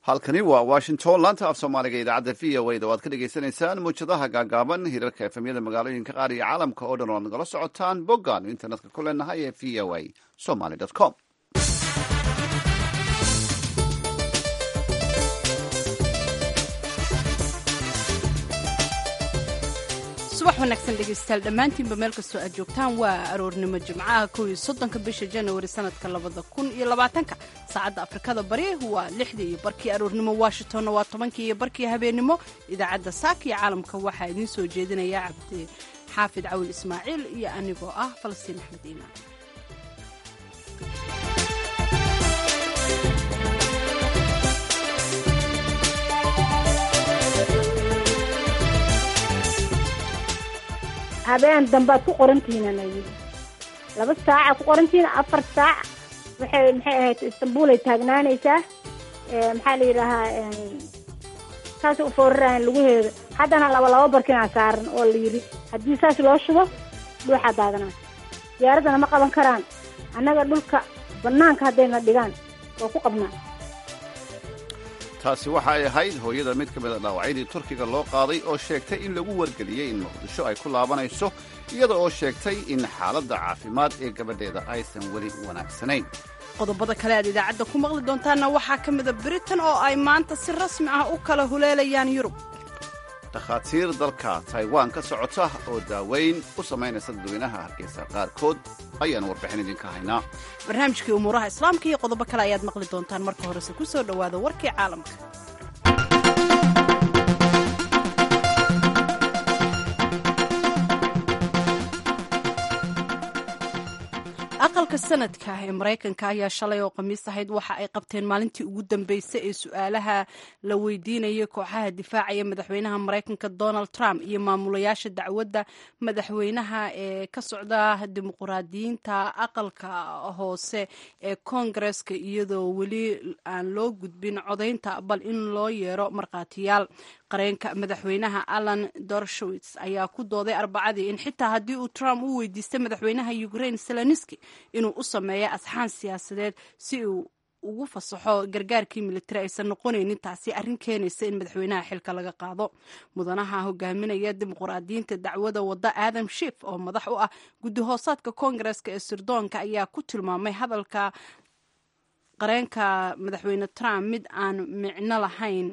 halkani waa washington laanta af soomaaliga idaacadda v o a da waad ka dhagaysanaysaan muwjadaha gaagaaban hirarka efemyada magaalooyinka qaar iyo caalamka oo dhan oo ad nagala socotaan boggaanu internetka ku leenahay ee v o a somaly com. subax wanaagsan dhegaystayaal dhammaantiinba meel kastoo aad joogtaan waa aroornimo jimcaha 11 bisha January sanadka 2020 saacadda Afrikada Bari waa 6:00 aroornimo Washingtonna waa 10:00 habeenimo idaacadda saaka iyo caalamka waxaa idiin soo jeedinaya Cabdi Xaafid Cawil Ismaaciil iyo anigoo ah Falastiin Axmed Iimaan. habeen dambaad ku qorantihiin anayii 2 saac ku qorantihiin 4 saac maxay ahayd Istanbul ay taagnaanaysaa maxaa la yiraahdaa taas u foorraan lagu heedo haddana laba barkina saaran oo la yiri haddii saas loo shubo dhuuxa daadana diyaaradana ma qaban karaan annaga dhulka banaanka hadayna dhigaan oo ku qabnaa. taasi waxa ay ahayd hooyada mid ka mid a dhaawacyadii Turkiga loo qaaday oo sheegtay in lagu wargeliyey in Muqdisho ay ku laabanayso iyada oo sheegtay in xaaladda caafimaad ee gabadheeda aysan weli wanaagsanayn. qodobada kale aad idaacadda ku maqli doontaana waxaa ka mid a Britain oo ay maanta si rasmi ah u kala huleelayaan Yurub. takhaatiir dalka Taiwan ka socota oo daaweyn u samaynaysa dadweynaha Hargeysa qaarkood ayaan warbixin idinka haynaa. barnaamijkii umuuraha islaamka iyo qodobo kale ayaad maqli doontaan marka horese ku soo dhowaada warkii caalamka. aqalka sanadka ee Mareykanka ayaa shalay oo Khamiis ahayd waxa ay qabteen maalintii ugu dambeysay ee su'aalaha la weydiinayay kooxaha difaacaya madaxweynaha Mareykanka Donald Trump iyo maamulayaasha dacwadda madaxweynaha ee ka socda dimuqraadiyiinta aqalka hoose ee Koongareeska iyadoo weli aan loo gudbin codaynta bal in loo yeero markhaatiyaal. qareenka madaxweynaha Alan Dershowitz ayaa ku dooday Arbacadii in xitaa haddii uu Trump u weydiistay madaxweynaha Ukraine Zelensky inuu u sameeyo asxaan siyaasadeed si uu ugu fasaxo gargaarkii militari aysan noqonaynin taasi arrin keenaysa in madaxweynaha xilka laga qaado. mudanaha hogaaminaya dimuqraadiyiinta dacwada wada Adam Schiff oo madax u ah guddi hoosaadka Koongareeska ee sirdoonka ayaa ku tilmaamay hadalka qareenka madaxweyne Trump mid aan micno lahayn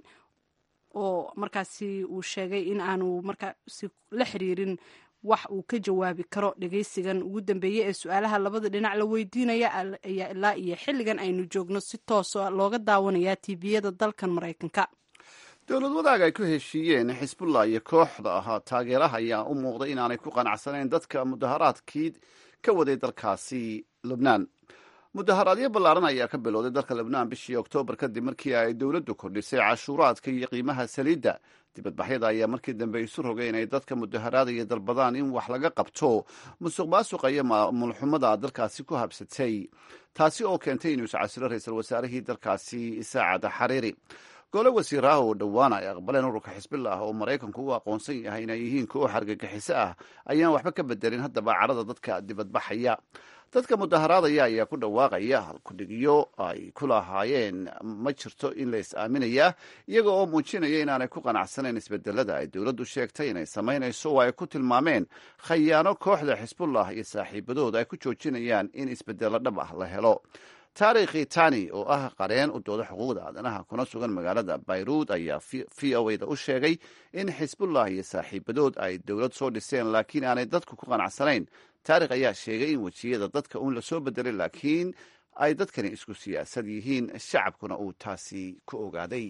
oo markaasi uu sheegay in aanu markaasi la xiriirin wax uu ka jawaabi karo. dhageysigan ugu dambeeyay ee su'aalaha labada dhinac la weydiinaya ayaa ilaa iyo xilligan aynu joogno si toos looga daawanayaa tviyada dalkan Mareykanka. dowlad wadaag ay ku heshiiyeen Xisbullah iyo kooxda ahaa taageeraha ayaa u muuqday inaanay ku qanacsanayn dadka mudaharaadkii ka waday dalkaasi Lubnaan. mudaharaadyo ballaaran ayaa ka bilowday dalka Lubnaan bishii Oktoobar kadib markii ay dowladdu kordhisay cashuuraadka iyo qiimaha saliidda. dibadbaxyada ayaa markii dambe isu rogay inay dadka mudaharaadaya dalbadaan in wax laga qabto musuqmaasuqa iyo maamulxumada dalkaasi ku habsatay, taasi oo keentay inuu iscasilo ra-iisul wasaarihii dalkaasi Saacad Xariiri. gole wasiiraha oo dhowaan ay aqbaleen ururka Xisbullah oo Mareykanku u aqoonsan yahay inay yihiin koox argagixiso ah ayaan waxba ka bedelin haddaba carada dadka dibadbaxaya. dadka mudaharaadaya ayaa ku dhawaaqaya halkudhigyo ay ku lahaayeen ma jirto in la is-aaminayaa, iyaga oo muujinaya inaanay ku qanacsanayn isbedelada ay dowladdu sheegtay inay samaynayso oo ay ku tilmaameen khayaano kooxda Xisbullah iyo saaxiibadooda ay ku joojinayaan in isbedelo dhab ah la helo. taariikhi tani oo ah qareen u dooda xuquuqda aadanaha kuna sugan magaalada Beirut ayaa v o a da u sheegay in Xisbullah iyo saaxiibadood ay dowlad soo dhiseen laakiin aanay dadku ku qanacsanayn. taarikh ayaa sheegay in wejiyada dadka uun la soo bedelay laakiin ay dadkani isku siyaasad yihiin, shacabkuna uu taasi ku ogaaday.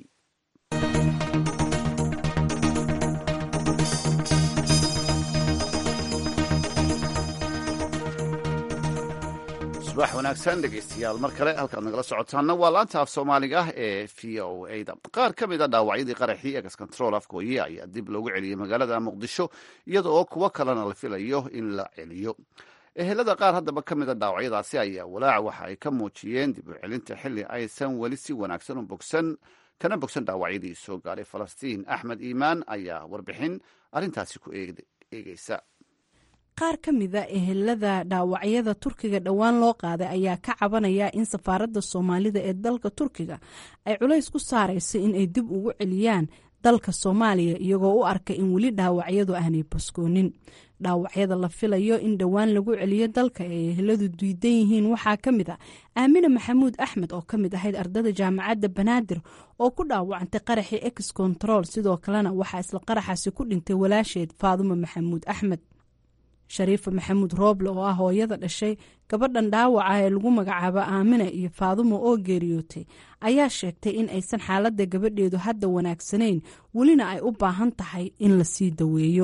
subax wanaagsan dhegaystayaal mar kale halkaad nagala socotaanna waa laanta af soomaaliga ah ee v o a da. qaar ka mid a dhaawacyadii qaraxii ex control afgooye ayaa dib loogu celiyey magaalada Muqdisho iyada oo kuwo kalena la filayo in la celiyo. ehelada qaar haddaba ka mid a dhaawacyadaasi ayaa walaac waxa ay ka muujiyeen dib u celinta xilli aysan weli si wanaagsan u kana bogsan dhaawacyadii soo gaaray. Falastiin Axmed Iimaan ayaa warbixin arrintaasi ku eegeysa. qaar ka mida ehelada dhaawacyada turkiga dhowaan loo qaaday ayaa ka cabanaya in safaaradda soomaalida ee dalka turkiga ay culays ku saarayso in ay dib ugu celiyaan dalka soomaaliya iyagoo u arka in weli dhaawacyadu aanay baskoonin. dhaawacyada la filayo in dhowaan lagu celiyo dalka ee eheladu diidan yihiin waxaa ka mid a aamina maxamuud axmed oo ka mid ahayd ardada jaamacadda banaadir oo ku dhaawacantay qaraxii ex control, sidoo kalena waxaa isla qaraxaasi ku dhintay walaasheed faadumo maxamuud axmed. shariifa maxamuud rooble oo ah hooyada dhashay gabadhan dhaawaca ee lagu magacaabo aamina iyo faadumo oo geeriyootay ayaa sheegtay in aysan xaaladda gabadheedu hadda wanaagsanayn, welina ay u baahan tahay in la sii daweeyo.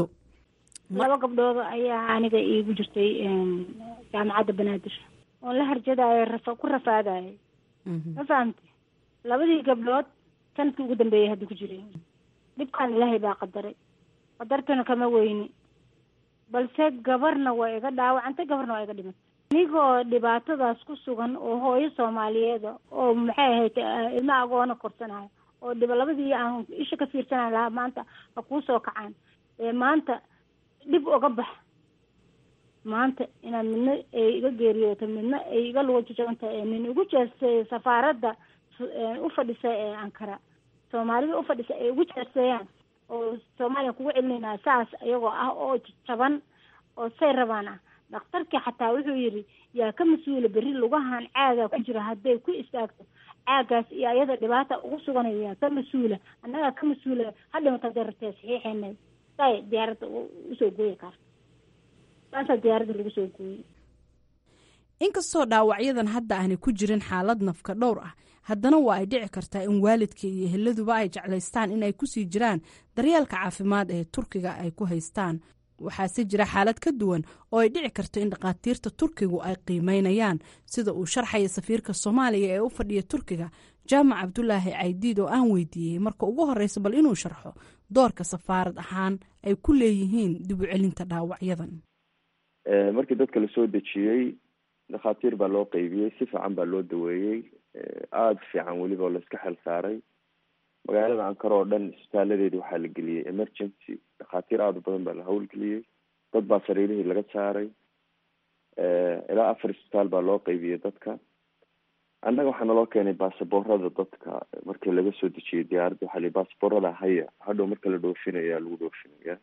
2 gabdhood ayaa aniga iigu jirtay jaamacadda banaadir oo la harjadayo ku rafaadayo. ma fahamtay? 2 gabdhood sanadkii ugu dambeeyay hadda ku jiray. dhibkaan ilaahay baa qadaray, qadartana kama weyni, balse gabarna waa iga dhaawacantay, gabarna waa iga dhimatay. anigoo dhibaatadaas ku sugan oo hooyo soomaaliyeed oo maxay ahayd ilma agoona korsanayo oo labadii aan isha ka fiirsanay lahaa maanta ha kuu soo kacaan maanta dhib uga bax. maanta inaan midna ay iga geeriyooto midna ay iga luga jajabanta nin ugu jeestay safaaradda u fadhisa ee Ankara, Soomaalida u fadhisa ay ugu jeesayaan oo Soomaaliya kugu celinayna saas ayagoo ah oo jaban oo say rabaan. dhakhtarkii xataa wuxuu yiri yaa ka mas'uul bari lugahan caaga ku jira haday ku istaagto caagaas iyo ayada dhibaata ugu suganaya ka mas'uula, annaga ka mas'uula hadda ma tadartay saxiixeynay tay diyaaradda u soo gooyay kaas taas diyaaradda lagu soo gooyay. inkastoo dhaawacyadan hadda aanay ku jirin xaalad nafka dhowr ah, haddana waa ay dhici kartaa in waalidka iyo eheladuba ay jeclaystaan in ay kusii jiraan daryeelka caafimaad ee turkiga ay ku haystaan. waxaase jira xaalad ka duwan oo ay dhici karto in dhakhaatiirta turkigu ay qiimeynayaan, sida uu sharxaya safiirka Soomaaliya ee u fadhiya Turkiga Jaamac Cabdulaahi Caydiid oo aan weydiiyey marka ugu horeysa bal inuu sharxo doorka safaarad ahaan ay ku leeyihiin dib u celinta dhaawacyadan. markii dadka la soo dejiyey dhakhaatiir baa loo qaybiyey, si fiican baa loo daweeyey, aada fiican weliba oo la iska xel saaray. magaalada Ankara oo dhan isbitaaladeeda waxaa la geliyey emergency, dhakhaatiir aada u badan baa la howlgeliyey, dad baa sariirihii laga saaray, ilaa 4 isbitaal baa loo qaybiyey dadka. annaga waxaa naloo keenay baasaboorada dadka markii laga soo dejiyey diyaaradda, waxaa la baasaboorada haya hadhow marka la dhoofinaya lagu dhoofinaya.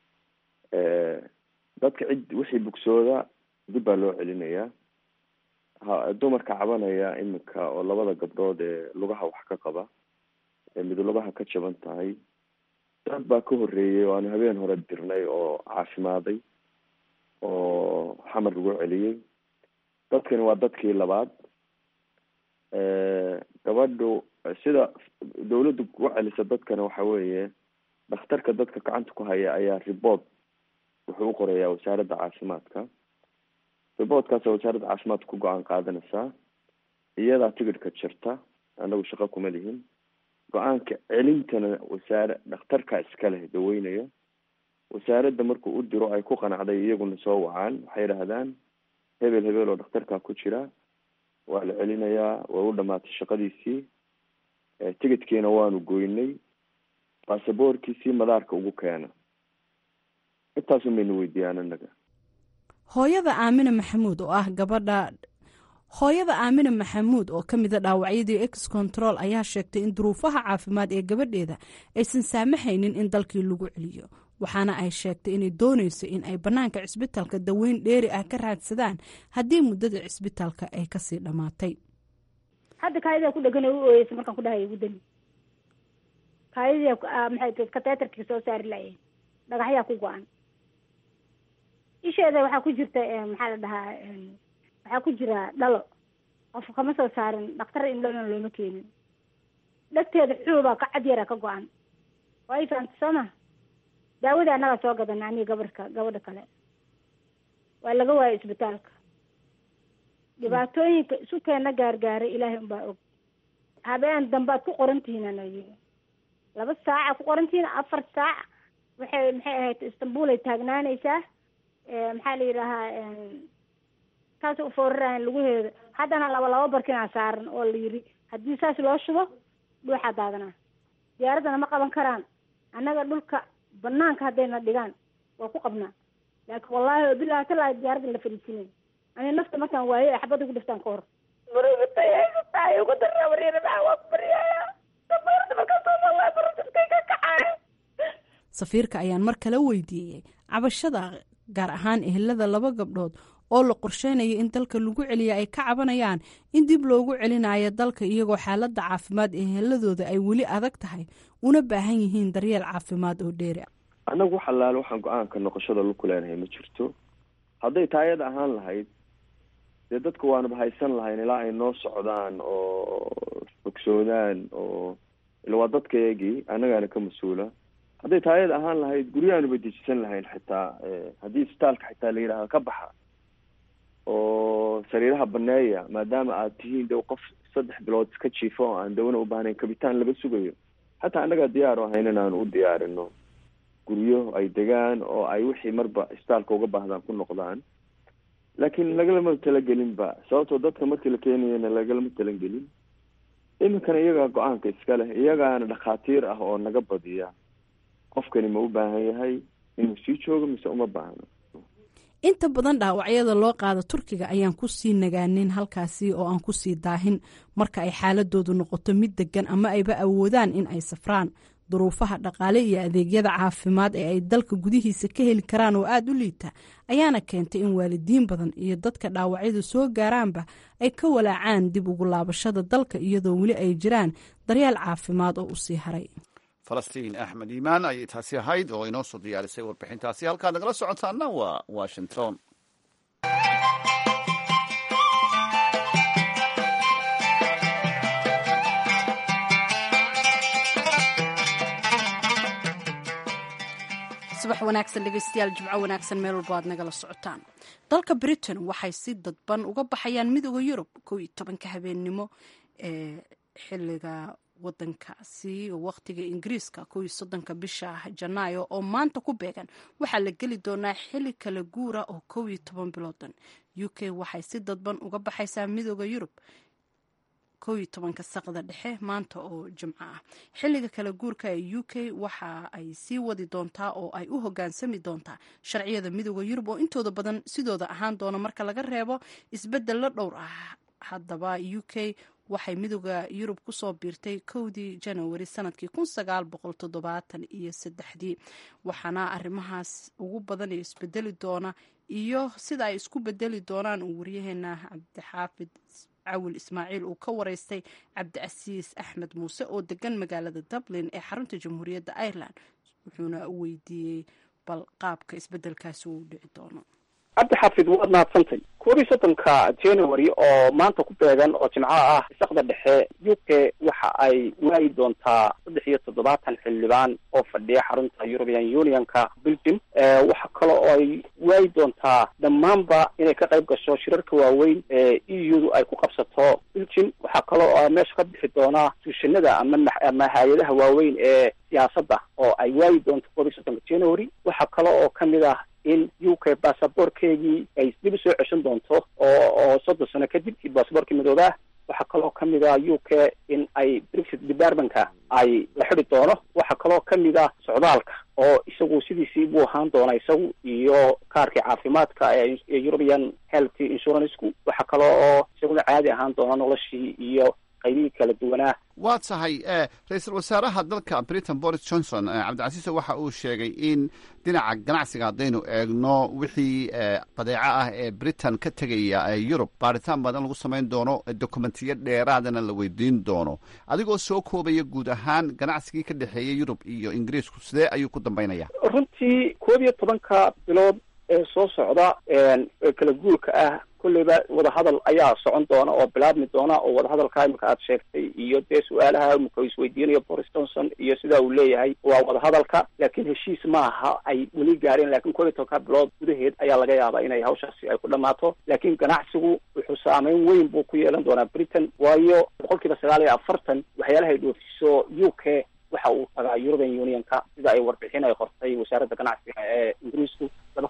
dadka cid wixii bugsooda dib baa loo celinayaa. dumarka cabanaya iminka oo 2 gabdhood ee lugaha wax ka qaba mid lugaha ka jaban tahay, dad baa ka horeeyay oo aan habeen hore dirnay oo caafimaaday oo xamar lagu celiyey. dadkani waa dadkii labaad. gabadhu sida dawladdu ku celisa dadkana waxa weeye dhakhtarka dadka gacanta ku haya ayaa report wuxuu u qorayaa wasaaradda caafimaadka. reportkaas wasaaradda caafimaadka ku go-aan qaadanaysaa, iyadaa tigidhka jirta, anagu shaqo kuma lihin. go-aanka celintana dhakhtarka iska leh daweynaya. wasaaradda markuu u diro ay ku qanacday iyaguna soo wacaan, waxay yidhaahdaan hebel oo dhakhtarkaa ku jira waa la celinayaa, way u dhamaatay shaqadiisii, tigidhkiina waanu goynay, baasaboorkiisii madaarka ugu keena. intaasun baynu weydiiyaan anaga. hooyada Aamina Maxamuud oo ah hooyada Aamina Maxamuud oo ka mid ah dhaawacyadii ex control ayaa sheegtay in duruufaha caafimaad ee gabadheeda aysan saamaxaynin in dalkii lagu celiyo, waxaana ay sheegtay inay doonayso in ay banaanka cisbitaalka daweyn dheeri ah ka raadsadaan haddii muddada cisbitaalka ay kasii dhamaatay. hadda kaayada ku dhagan oo ooyeysa markaan ku dhahay ugu dani kaayada maxay kateetarkii soo saari laayeen dhagaxyaa ku go-an isheeda waxaa ku jirta maxaa la dhahaa waxaa ku jira dhalo qof kama soo saarin dhakhtar indhana looma keenin. dhagteeda xuubaa ka cad yara ka go-an way fahamtay sooma. daawada annaga soo gadanaa aniga gabadha kale waa laga waayay isbitaalka. dhibaatooyinka isu keena gaargaaray ilaahay unbaa og. habeen dambaad ku qorantihiin anayo 2 saaca ku qorantihiin 4 saac maxay ahayd Istanbul ay taagnaanaysaa. maxaa la yidhaahaa taas u fooraraan lugaheeda haddana 2 barkina saaran oo la yiri haddii saas loo shubo dhuuxa daadana diyaaraddana ma qaban karaan. annaga dhulka banaanka haddayna dhigaan waa ku qabnaa, laakiin wallahi bilahi talaa diyaaradda la fariisinayn ani nafta markaan waayo ay xabadda ku dhiftaan ka hor safiirka ayaan mar kale weydiiyey cabashada gaar ahaan ehelada laba gabdhood oo la qorsheynayo in dalka lagu celiya ay ka cabanayaan in dib loogu celinayo dalka iyagoo xaaladda caafimaad ee eheladooda ay weli adag tahay una baahan yihiin daryeel caafimaad oo dheeri annagu xalaal waxaan go-aanka noqoshada laku leenahay ma jirto hadday taayada ahaan lahayd dee dadka waanaba haysan lahayn ilaa ay noo socdaan oo bogsoodaan oo ila waa dadkaygii annagaana ka mas-uula hadday taayada ahaan lahayd guryahanuba dejisan lahayn xitaa haddii isbitaalka xitaa la yidhaaha ka baxa oo sariiraha baneeya maadaama aad tihiin de qof 3 bilood iska jiifo oo aan dawna u baahnayn kabitaan laga sugayo xataa annagaa diyaar u ahayn inaan u diyaarino guryo ay degaan oo ay wixii marba isbitaalka uga baahdaan ku noqdaan laakiin lagalama talagelinba sababtoo dadka markii la keenayana lagalama talagelin iminkana iyagaa go-aanka iska leh iyagaana dhakhaatiir ah oo naga badiya qofkani ma u baahan yahay inuu sii joogo mise uma baahno inta badan dhaawacyada loo qaado turkiga ayaan ku sii nagaanin halkaasi oo aan ku sii daahin marka ay xaaladoodu noqoto mid degan ama ayba awoodaan in ay safraan duruufaha dhaqaale iyo adeegyada caafimaad ee ay dalka gudihiisa ka heli karaan oo aada u liita ayaana keentay in waalidiin badan iyo dadka dhaawacyadu soo gaaraanba ay ka walaacaan dib ugu laabashada dalka iyadoo weli ay jiraan daryeel caafimaad oo usii haray falastiin axmed iimaan ayay taasi ahayd oo inoo soo diyaarisay warbixintaasi halkaad nagala socotaana waa washington subax wanaagsan dhegeystayaal jimco wanaagsan meel walba aad nagala socotaan dalka britain waxay si dadban uga baxayaan midooda yurub 11 habeennimo ee xiliga wadankaasi oo waqtiga ingiriiska 13 bisha janaayo oo maanta ku beegan waxaa la geli doonaa xili kala guura oo 11 biloodan UK waxay si dadban uga baxaysaa midooda yurub 11 saqda dhexe maanta oo jimco ah xiliga kala guurka ee UK waxa ay sii wadi doontaa oo ay u hogaansami doontaa sharciyada midooda yurub oo intooda badan sidooda ahaan doona marka laga reebo isbeddello dhowr ah haddaba UK waxay midooda yurub kusoo biirtay 1 January sanadkii 1973 waxaana arrimahaas ugu badan isbedeli doona iyo sida ay isku bedeli doonaan uu waryaheena Cabdixaafid cawil ismaaciil uu ka wareystay cabdiasiis axmed muuse oo degan magaalada Dublin ee xarunta jamhuuriyadda Ireland wuxuuna weydiiyey bal qaabka isbedelkaasi uu dhici doono. cabdixaafid waad mahadsantay 13 January oo maanta ku beegan oo jimco ah saqda dhexe UK waxa ay waayi doontaa 73 xildhibaan oo fadhiya xarunta European Unionka Belgium waxa kale oo ay waayi doontaa dhammaanba inay ka qayb gasho shirarka waaweyn ee EU ay ku qabsato Belgium waxa kale oo meesha ka bixi doona tuushanada ama hay'adaha waaweyn ee siyaasadda oo ay waayi doonto 13 January waxa kale oo kamid ah in UK baasaboorkeegii ay dib soo ceshan doonto oo 30 sano kadib baasaboorkii midooda waxa kaloo kamid ah UK in ay Brexit departmentka ay la xidhi doono waxa kaloo kamid ah socdaalka oo isagu sidiisii buu ahaan doona isagu iyo kaarka caafimaadka ee European Health Insurance waxa kaloo oo isaguna caadi ahaan doona noloshii iyo qaybihii kala duwanaa. waa tahay ra-iisul wasaaraha dalka Britain Boris Johnson cabdicasiis waxa uu sheegay in dhinaca ganacsiga haddaynu eegno wixii badeeco ah ee Britain ka tegaya Yurub baaritaan badan lagu samayn doono dokumentiyo dheeraadana la weydiin doono adigoo soo koobaya guud ahaan ganacsigii ka dhexeeya Yurub iyo Ingiriisku sidee ayuu ku dambeynaya runtii 11 bilood ee soo socda kala guurka ah kulleyba wadahadal ayaa socon doona oo bilaabmi doona oo wadahadalka imika aad sheegtay iyo dee su-aalaha imika isweydiinayo Boris Johnson iyo sidaa uu leeyahay waa wadahadalka laakiin heshiis maaha ay weli gaareen laakiin 11 bilood gudaheed ayaa laga yaabaa inay hawshaasi ay ku dhammaato laakiin ganacsigu wuxuu saameyn weyn buu ku yeelan doonaa Britain waayo 49% waxyaalaha ay dhoofiso UK waxa uu tagaa European Unionka sida ay warbixin ay qortay wasaaradda ganacsiga ee Ingiriisku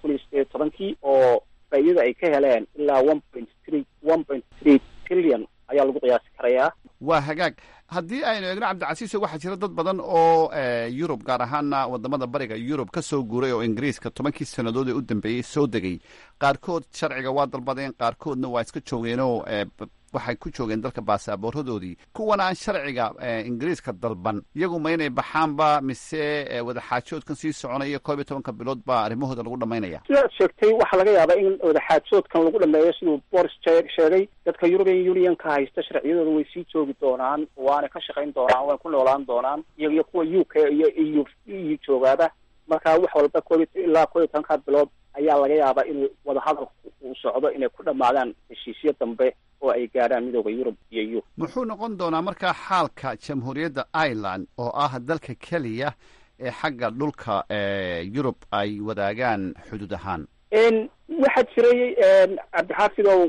2017 oo faa'iidada ay ka heleen ilaa 1.3 trillion ayaa lagu qiyaasi karayaa waa hagaag haddii aynu eegno cabdicasiiso waxaa jira dad badan oo yurub gaar ahaana wadamada bariga yurub ka soo guuray oo ingiriiska 10kii sannadood ee u dambeeyey soo degay qaarkood sharciga waa dalbadeen qaarkoodna waa iska joogeenoo waxay ku joogeen dalka baasaaboorradoodii kuwan aan sharciga ingiriiska dalban iyagu ma inay baxaanba mise wadaxaajoodkan sii soconaya 12 bilood baa arrimahooda lagu dhamaynaya sidaad sheegtay waxaa laga yaabaa in wadaxaajoodkan lagu dhameeyo siduu boris sheegay dadka European Unionka haysta sharciyadooda way sii joogi doonaan waana ka shaqayn doonaan way ku noolaan doonaan iyaga kuwa UK iyo EU joogaaba marka wax walba ilaa 12 bilood ayaa laga yaabaa in wadahadal uu socdo inay ku dhamaadaan heshiisyo dambe oo ay gaadhaan midooda Yurub iyo EU. Muxuu noqon doonaa markaa xaalka Jamhuuriyadda Ireland oo ah dalka kaliya ee xagga dhulka Yurub ay wadaagaan xuduud ahaan? waxaa jiray cabdixaafid oo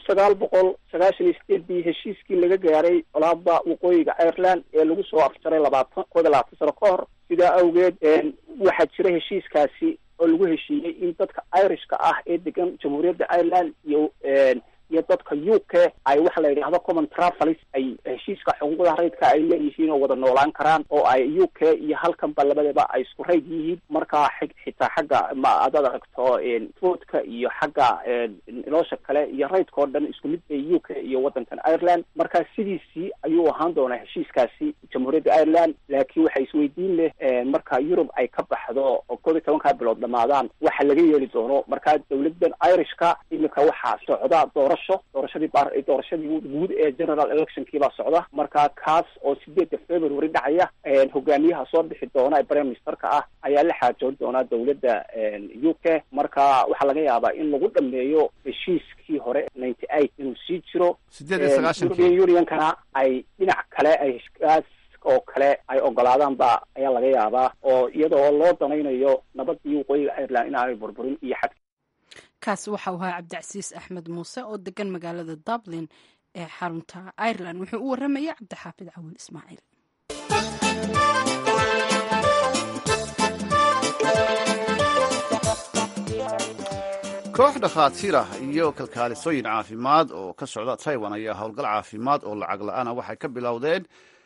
1998 heshiiskii laga gaaray colaadda waqooyiga Ireland ee lagu soo afjaray 20 sano ka hor sidaa awgeed waxaa jira heshiiskaasi oo lagu heshiiyey in dadka Irishka ah ee degan Jamhuuriyadda Ireland iyo dadka UK ay wax la yiraahdo common travelers ay heshiiska xuquuqda rayidka ay leeyihiin oo wada noolaan karaan oo ay UK iyo halkan labadaba ay isku rayd yihiin marka xitaa xagga maadada aragto vote-ka iyo xagga nolosha kale iyo raydka oo dhan isku mid ay UK iyo wadankan Ireland marka sidiisii ayuu ahaan doonaa heshiiskaasi Jamhuuriyadda Ireland laakiin waxa isweydiin leh marka Europe ay ka baxdo oo 12 bilood dhamaadaan waxa laga yeeli doono marka dawladdan Irishka imika waxa socda doorashadii guud ee general electionkii baa socda marka kaas oo 8 February dhacaya hogaamiyaha soo bixi doona prime ministerka ah ayaa la xaajoon doona dawladda UK marka waxa laga yaabaa in lagu dhameeyo heshiiskii hore 98 inuu sii jiro 98 Unionkana ay dhinac kale ay heshiis oo kale ay ogolaadaan ba ayaa laga yaabaa oo iyadoo loo danaynayo nabadii waqooyiga Ireland in ay burburin iyo xad kaasi waxa uu ahaa cabdicasiis axmed muuse oo degan magaalada Dublin ee xarunta Ireland wuxuu u waramaya cabdixaafid cawil ismaaciil koox dhakhaatiir ah iyo kalkaalisooyin caafimaad oo ka socda Taiwan ayaa howlgal caafimaad oo lacag la'aan waxay ka bilowdeen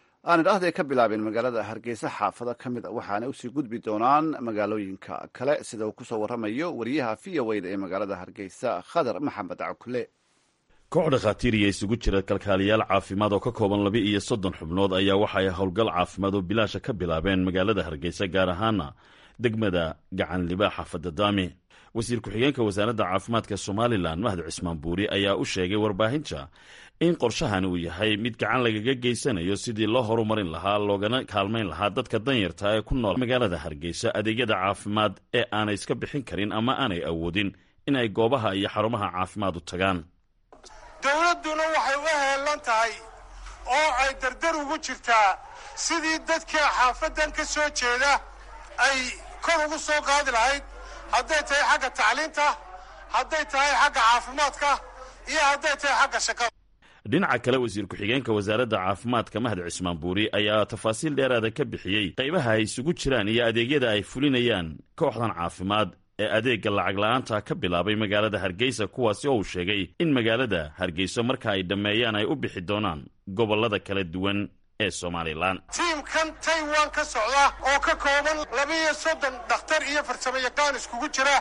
ka bilaabeen magaalada Hargeysa xaafada ka mid waxaana u sii gudbi doonaan magaalooyinka kale sida uu ku soo waramayo wariyaha VOA ee magaalada Hargeysa Khadar Maxamed Cakule. koox dhakhaatiir iyo isugu jira kalkaaliyaal caafimaad oo ka kooban 32 xubnood ayaa waxa ay howlgal caafimaad oo bilaasha ka bilaabeen magaalada Hargeysa gaar ahaana degmada Gacan Libaax xaafada Daami. wasiir ku-xigeenka wasaaradda caafimaadka Somaliland Mahad Cismaan Buuri ayaa u sheegay warbaahinta in qorshahan uu yahay mid gacan lagaga geysanayo sidii loo horumarin lahaa loogana kaalmayn lahaa dadka danyarta ee ku nool magaalada Hargeysa adeegyada caafimaad ee aanay iska bixin karin ama aanay awoodin in ay goobaha iyo xarumaha caafimaad u tagaan. dawladduna waxay u heelan tahay oo ay dardar ugu jirtaa sidii dadka xaafadan ka soo jeeda ay kor ugu soo qaadi lahayd hadday tahay xagga tacliinta hadday tahay xagga caafimaadka iyo hadday tahay xagga shaqada. dhinaca kale wasiir ku-xigeenka wasaaradda caafimaadka Mahad Cismaan Buuri ayaa tafaasiil dheeraada ka bixiyey qaybaha ay isugu jiraan iyo adeegyada ay fulinayaan kooxdan caafimaad ee adeegga lacag la'aanta ka bilaabay magaalada Hargeysa kuwaasi oo uu sheegay in magaalada Hargeysa marka ay dhameeyaan ay u bixi doonaan gobolada kala duwan ee Somaliland. tiimkan Taiwan ka socda oo ka kooban 32 dhakhtar iyo farsamayaqaan iskugu jira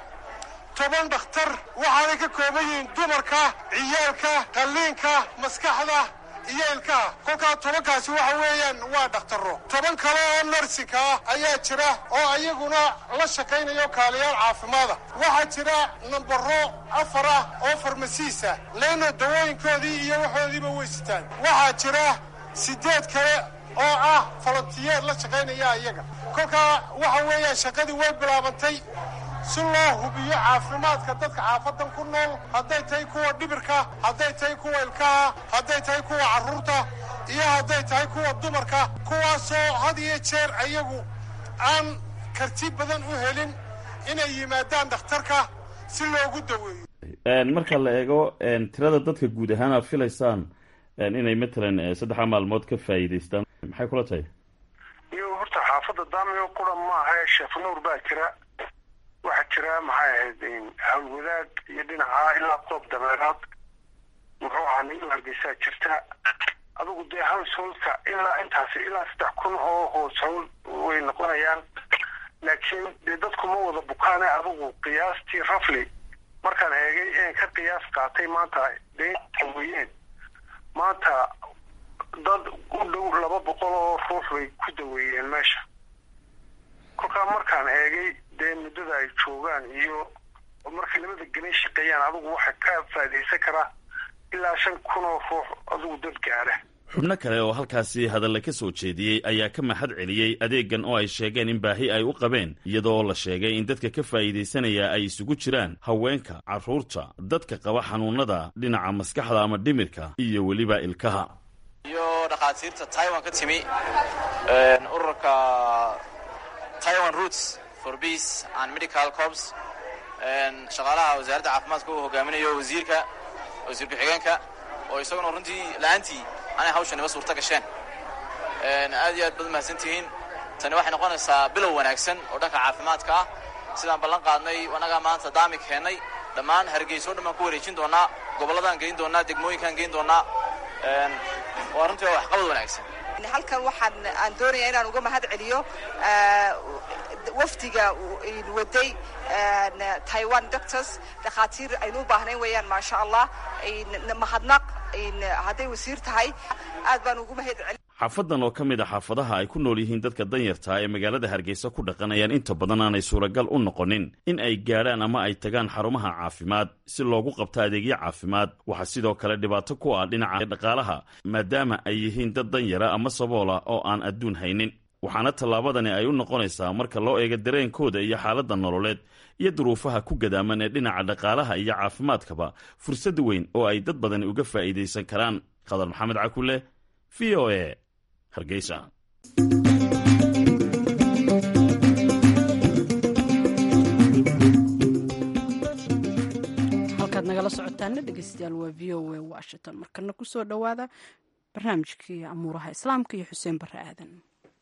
10 dhakhtar waxaanay ka kooban yihiin dumarka ciyaalka qalliinka maskaxda iyo ilkaha kolkaa 10kaasi waxa weeyaan waa dhakhtaro 10 kale oo narsinka ayaa jira oo ayaguna la shaqaynayo kaaliyaal caafimaada waxaa jira nambaro 4 oo farmasiisa leena dawooyinkoodii iyo waxoodiiba weysitaan waxaa jira 8 kale oo ah volunteer la shaqaynaya iyaga kolkaa waxa weeyaan shaqadii way bilaabantay si loo hubiyo caafimaadka dadka xaafadan ku nool hadday tahay kuwa dhibirka hadday tahay kuwa ilkaha hadday tahay kuwa carruurta iyo hadday tahay kuwa dumarka kuwaasoo had iyo jeer ayagu aan karti badan u helin inay yimaadaan dhakhtarka si loogu daweeyo. marka la eego tirada dadka guud ahaan aad filaysaan inay matalan 3 maalmood ka faa'iideystaan maxay kula tahay? iyo horta xaafada Daamiyo qura ma aha Sheekh Nuur baa jira waxa jira maxay ahayd hawlwadaag iyo dhinaca ilaa qoob dameeraad wuxuu ahaa nin Hargeysa jirta adigu dee householdka ilaa intaasi ilaa 3,000 oo household way noqonayaan. laakiin dee dadku ma wada bukaane adigu qiyaastii rafli markaan eegay in ka qiyaas qaatay maanta deynta weeyeen maanta dad u dhow 200 oo ruux bay ku daweeyeen meesha. kolkaa markaan eegay dee muddada ay joogaan iyo markay labada gelin shaqeeyaan adigu waxay ka faa'iidaysan karaa ilaa 5,000 oo ruux adigu dad gaara. xubno kale oo halkaasi hadalle ka soo jeediyey ayaa ka mahad celiyey adeegan oo ay sheegeen in baahi ay u qabeen iyadoo la sheegay in dadka ka faa'iidaysanaya ay isugu jiraan haweenka, carruurta, dadka qaba xanuunada dhinaca maskaxda ama dhimirka iyo weliba ilkaha. iyo dhakhaatiirta Taiwan ka timi ururka Taiwan Roots for Peace and Medical Corps shaqaalaha wasaaradda caafimaadka uu hogaaminayo wasiirka xigeenka oo isaguna runtii laantii anay hawshan iba suurta gasheen. aad iyo aad baad mahadsantihiin. tani waxay noqonaysaa bilow wanaagsan oo dhanka caafimaadka ah sidaan ballan qaadnay wanaga maanta daami keenay dhammaan Hargeysa oo dhan ku wareejin doonaa gobolladan geyn doonaa degmooyinkan geyn doonaa waa runtii wax qabad wanaagsan. halkan waxaan doonayaa inaan uga mahad celiyo wafdiga waday Taiwan doctors dhakhaatiir aynu u baahnayn weeyaan maasha Allah mahadnaq hadday wasiir tahay aad baan ugu mahad celin. xaafadan oo ka mid a xaafadaha ay ku nool yihiin dadka danyarta ee magaalada Hargeysa ku dhaqanayaan inta badan aanay suuragal u noqonin in ay gaadhaan ama ay tagaan xarumaha caafimaad si loogu qabto adeegyo caafimaad. waxaa sidoo kale dhibaato ku ah dhinaca dhaqaalaha maadaama ay yihiin dad danyara ama saboola oo aan adduun haynin. waxaana tallaabadani ay u noqonaysaa marka loo eego dareenkooda iyo xaaladda nololeed iyo duruufaha ku gadaaman ee dhinaca dhaqaalaha iyo caafimaadkaba fursad weyn oo ay dad badani uga faa'iidaysan karaan. Khadar Maxamed Cakule, VOA, Hargeysa. halkaad nagala socotaana dhegeystayaal waa VOA Washington. markana ku soo dhowaada barnaamijkii amuuraha islaamka iyo Xuseen Barre Aadan.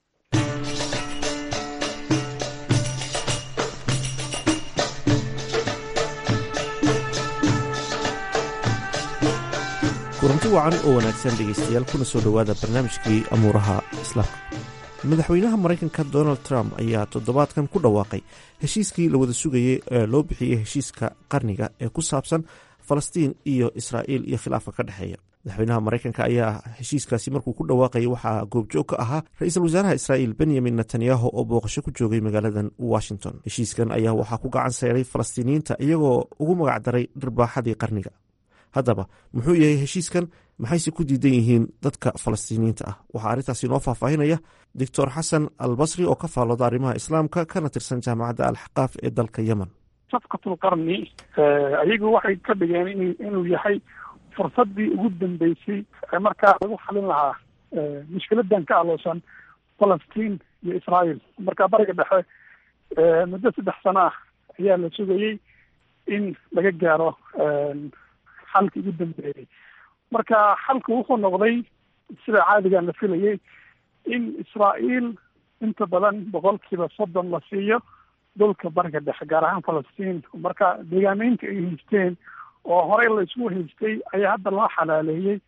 kulanti wacan oo wanaagsan dhegaystayaal kuna soo dhowaada barnaamijkii amuuraha islaamka. madaxweynaha maraykanka Donald Trump ayaa toddobaadkan ku dhawaaqay heshiiskii la wada sugayey ee loo bixiyey heshiiska qarniga ee ku saabsan Falastiin iyo Israa'iil iyo khilaafka ka dhexeeya. madaxweynaha maraykanka ayaa heshiiskaasi markuu ku dhawaaqayay waxaa goobjoog ka ahaa ra-iisul wasaaraha Israa'iil Benjamin Netanyahu oo booqasho ku joogay magaaladan Washington. heshiiskan ayaa waxaa ku gacan sayray Falastiiniyiinta iyagoo ugu magac daray dhirbaaxadii qarniga. haddaba muxuu yahay heshiiskan, maxayse ku diidan yihiin dadka Falastiiniyiinta ah? waxaa arrintaasi noo faahfaahinaya doctor xasan albasri oo ka faallooda arrimaha islaamka kana tirsan jaamacadda alxaqaaf ee dalka yemen. safqatul qarni ayagu waxay ka dhigeen inuu yahay fursadii ugu dambeysay ee markaa lagu xalin lahaa mushkiladan ka aloosan Falastiin iyo Israa'iil. markaa bariga dhexe muddo 3 sano ah ayaa la sugayey in laga gaaro xalkii ugu dambeeyey. marka xalku wuxuu noqday sida caadigan la filayay in Israa'iil inta badan 30% la siiyo dhulka bariga dhexe gaar ahaan Falastiin. marka deegaamaynta ay haysteen oo horey la isugu haystay ayaa hadda loo xalaaleeyey.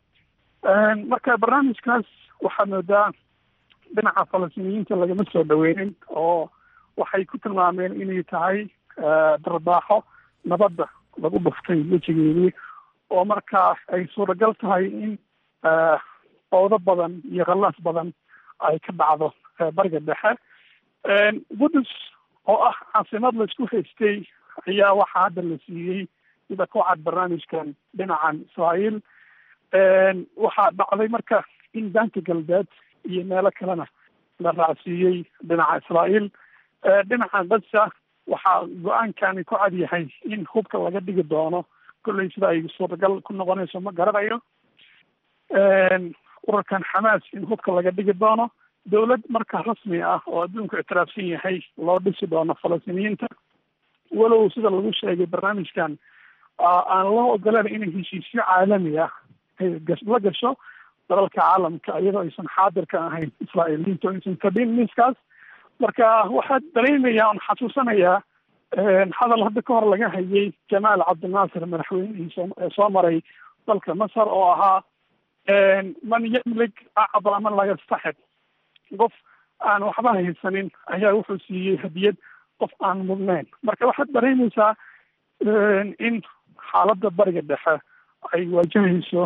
marka barnaamijkaas waxaa moodaa dhinaca Falastiiniyiinta lagama soo dhaweynin oo waxay ku tilmaameen inay tahay darbaaxo nabadda lagu dhuftay wejigeedii oo markaa ay suuragal tahay in qowdo badan iyo khallaas badan ay ka dhacdo bariga dhexe. Qudus oo ah caasimad la isku haystay ayaa waxaa hadda la siiyey sida ku cad barnaamijkan dhinacan Israa'iil. waxaa dhacday marka in daanka galbeed iyo meelo kalena la raacsiiyey dhinaca Israa'iil. dhinaca Gaza waxaa go-aankani ku cad yahay in hubka laga dhigi doono kolley sida ay suuragal ku noqonayso ma garanayo. ururkan Xamaas in hubka laga dhigi doono dowlad marka rasmi ah oo adduunku ictiraafsan yahay loo dhisi doono Falastiiniyiinta. walow sida lagu sheegay barnaamijkan aan loo ogolaan inay heshiisyo caalami ah la gasho dalalka caalamka iyadoo aysan xaadir ka ahayn Israa'iiliyiinta aysan fadhin miiskaas. marka waxaa dareemayaa oon xasuusanayaa hadal hadda ka hor laga hayay Jamaal Cabdinaasir madaxweynihii soo maray dalka Masar oo ahaa man yamlik acdama man laa yastaxib, qof aan waxba haysanin ayaa wuxuu siiyey hadiyad qof aan mudnayn. marka waxaad dareemaysaa in xaaladda bariga dhexe ay waajahayso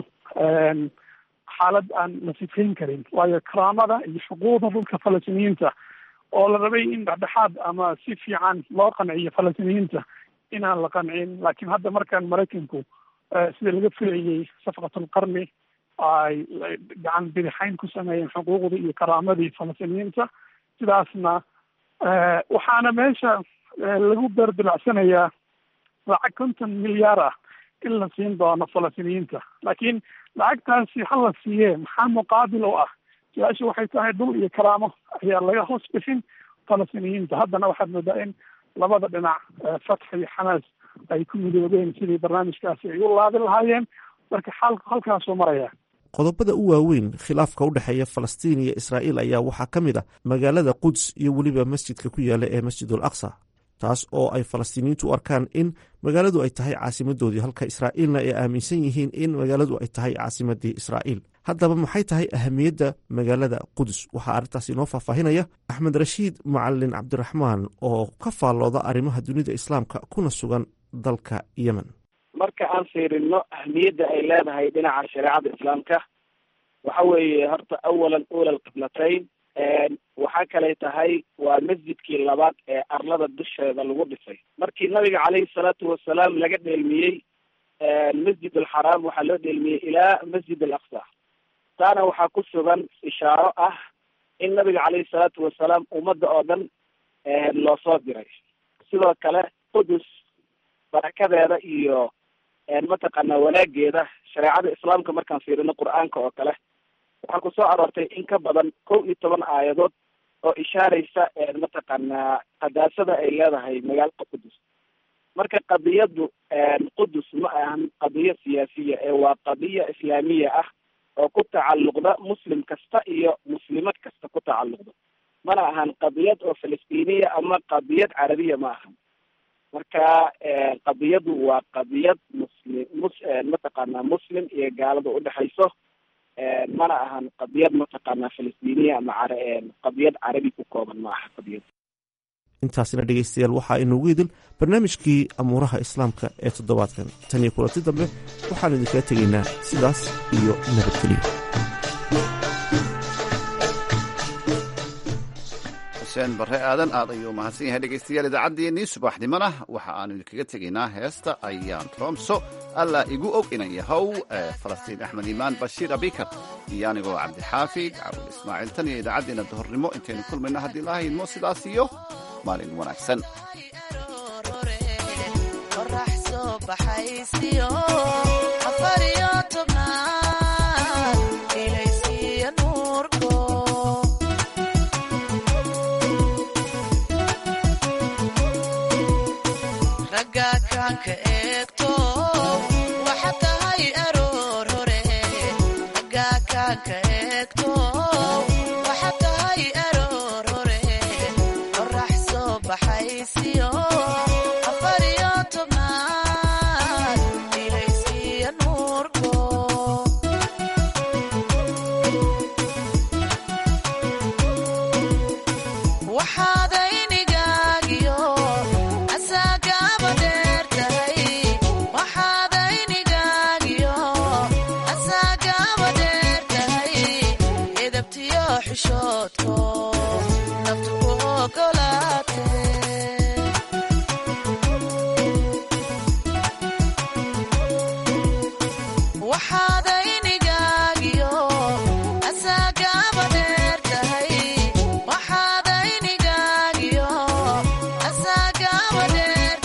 xaalad aan la sifayn karin, waayo karaamada iyo xuquuqda dhulka falastiiniyiinta oo la rabay in dhexdhexaad ama si fiican loo qanciyo falastiiniyiinta inaan la qancin. laakiin hadda markaan maraykanku sida laga filayay safqatulqarni ay gacan bidixayn ku sameeyeen xuquuqda iyo karaamadii falastiiniyiinta, sidaasna waxaana meesha lagu beerdilacsanayaa lacag 50 milyaar ah in la siin doono falastiiniyiinta. laakiin lacagtaasi ha la siiye maxaa muqaabil u ah? su-aasha waxay tahay dhul iyo karaamo ayaa laga hoos bixin falastiiniyiinta. haddana waxaad moodaa in labada dhinac fatx iyo xamaas ay ku midoobeen sidii barnaamijkaasi ay u laabin lahaayeen. marka xaalku halkaasuu maraya. qodobada u waaweyn khilaafka u dhexeeya falastiin iyo israa'iil ayaa waxaa ka mid ah magaalada quds iyo weliba masjidka ku yaala ee masjidul aqsa, taas oo ay falastiiniyiintu u arkaan in magaaladu ay tahay caasimadoodii, halka israa'iilna ay aaminsan yihiin in magaaladu ay tahay caasimadii israa'iil. haddaba maxay tahay ahamiyadda magaalada qudus? waxaa arrintaas inoo faahfaahinaya axmed rashiid macalin cabdiraxmaan oo ka faallooda arrimaha dunida islaamka kuna sugan dalka yemen. marka aan fiirino ahmiyadda ay leedahay dhinaca shareecada islaamka, waxa weeye horta awalan ula alqiblatayn, waxaa kaley tahay waa masjidkii labaad ee arlada dusheeda lagu dhisay. markii nabiga caleyhi salaatu wasalaam laga dheelmiyey masjid alxaraam, waxaa loo dheelmiyey ilaa masjid alaqsa. taana waxaa ku sugan ishaaro ah in nabiga caleyhi salaatu wasalaam ummadda oo dhan loo soo diray. sidoo kale qudus barakadeeda iyo mataqaanaa wanaageeda shareecada islaamka markaan fiirino qur-aanka oo kale waxaa kusoo aroortay in ka badan 11 aayadood oo ishaaraysa mataqaanaa qadaasada ay leedahay magaalada qudus. marka qadiyadu qudus ma ahan qadiyo siyaasiya ee waa qadiya islaamiya ah oo ku tacalluqda muslim kasta iyo muslimad kasta ku tacalluqda, mana ahan qadiyad oo falastiiniya ama qadiyad carabiya ma ahan. marka qadiyadu waa qadiyad mataqaanaa muslim iyo gaalada udhexayso, mana ahan qadiyad mataqaanaa falastiiniya ama qadiyad carabi ku kooban ma aha qadiyad. intaasina dhegaystayaal waxaa inoogu idil barnaamijkii amuuraha islaamka ee toddobaadkan. tan iyo kulanti dambe waxaan idinkaga tegaynaa sidaas iyo nabadgelyo. xuseen barre aadan aad ayuu mahadsan yahay dhegaystayaal. idaacaddeenii subaxnimona waxa aanu idinkaga tegaynaa heesta ayaan troomso alla igu og inan yahow falastiin axmed iimaan bashiir abikar iyo anigoo cabdixaafid cawil ismaaciil. tan iyo idaacaddeena duhurnimo intaynu kulmayna haddii la haydmo sidaas iyo maalin wanaagsan.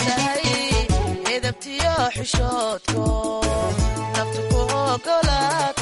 xishoodko naftu ku ogolaad